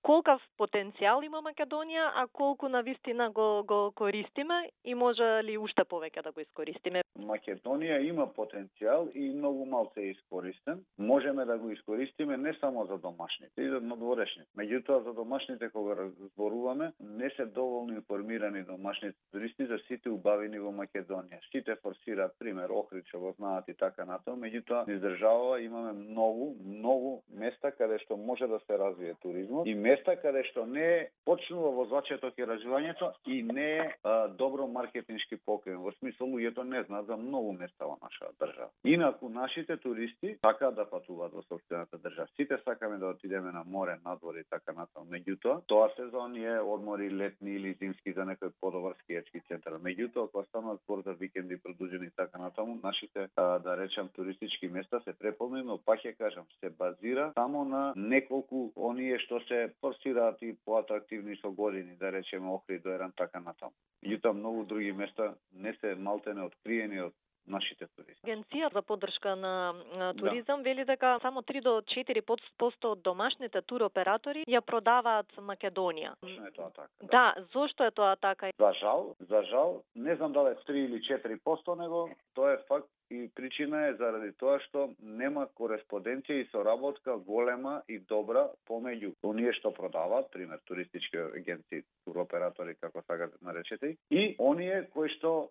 колкав потенцијал има Македонија, а колку навистина го користиме и може ли уште повеќе да го искористиме? Македонија има потенцијал и многу малце е искористен. Можеме да го искористиме не само за домашните, и за надворешните. Меѓутоа за домашните кога разборуваме, не се доволно информирани домашните туристи за сите убавини во Македонија. Сите форсираат пример Охрид, што го знаат и така натаму, меѓутоа низ држава имаме многу места каде што може да се развие туризмот и места каде што не почнува во зачеток и развивањето и не е добро маркетиншки покрен. Во смисол луѓето не знаат за многу места во нашата држава. Инаку нашите туристи сакаат да патуваат во сопствената држава. Сите сакаме да отидеме на море, надвор и така натаму. Меѓутоа, тоа сезон е одмори летни или зимски за некој подобар скијачки центар. Меѓутоа, кога станува збор за викенди продужени и така натаму, нашите да речам туристички места се преполнени, но пак ќе кажам, се базира само на неколку оние што се форсираат и поатрактивни со години, да речеме Охрид, Доеран, така натаму. Меѓутоа, многу други места не се малтене откриени од нашите туристи. Агенција за поддршка на туризам вели дека само 3 до 4% од домашните туроператори ја продаваат Македонија. Точно е тоа така. Да, зошто е тоа така? За жал, не знам дали 3 или 4%, него тоа е факт и причина е заради тоа што нема кореспонденција и соработка голема и добра помеѓу оние што продаваат, пример туристички агенции, туроператори како сакате наречете, и оние кои што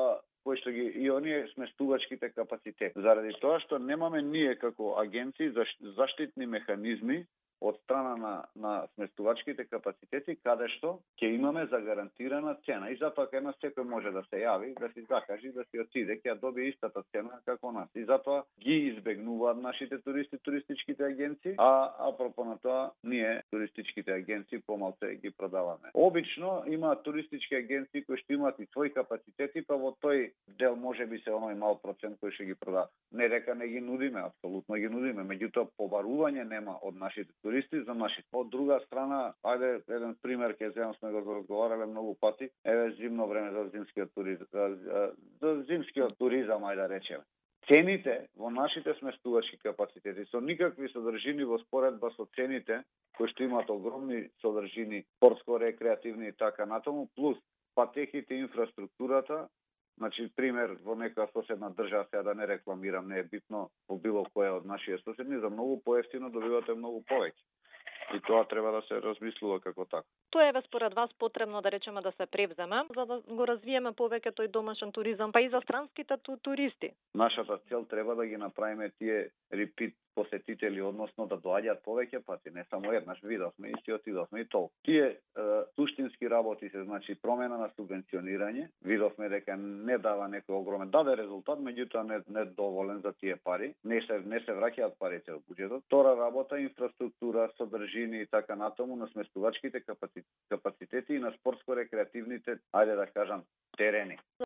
ги и оние сместувачките капацитети. Заради тоа што немаме ние како агенции заштитни механизми од страна на сместувачките капацитети, каде што ќе имаме загарантирана цена. И затоа кај нас секој може да се јави, да си закажи, да си отиде, ќе добие истата цена како нас. И затоа ги избегнуваат нашите туристи, туристичките агенции, а апропо на тоа, ние, туристичките агенции, помалце ги продаваме. Обично има туристички агенции кои што имаат и своји капацитети, па во тој дел може би се оној мал процент кој што ги продава. Не дека не ги нудиме, апсолутно ги нудиме, меѓутоа побарување нема од нашите туристи за нашите. Од друга страна, ајде еден пример ќе земам, сме го разговарале многу пати, еве зимно време за зимскиот туризам, ајде да речеме. Цените во нашите сместувачки капацитети со никакви содржини во споредба со цените кои што имаат огромни содржини, спортско-рекреативни и така натаму, плюс патеките, инфраструктурата. Значи, пример, во некоја соседна држава, сега да не рекламирам, не е битно, во било која од нашите соседни, за многу поевтино добивате многу повеќе. И тоа треба да се размислува како така. Тоа е според вас потребно да речеме да се превземе, за да го развиеме повеќе тој домашен туризам, па и за странските туристи. Нашата цел треба да ги направиме тие репит посетители, односно да доаѓаат повеќе пати, не само еднаш видовме и си отидовме и толку. Тие суштински работи се, значи промена на субвенционирање, видовме дека не дава некој огромен, даде резултат, меѓутоа не доволен за тие пари, не се враќаат парите од буџетот. Втора работа, инфраструктура, содржини и така натаму на сместувачките капацитети и на спортско-рекреативните, ајде да кажам, терени.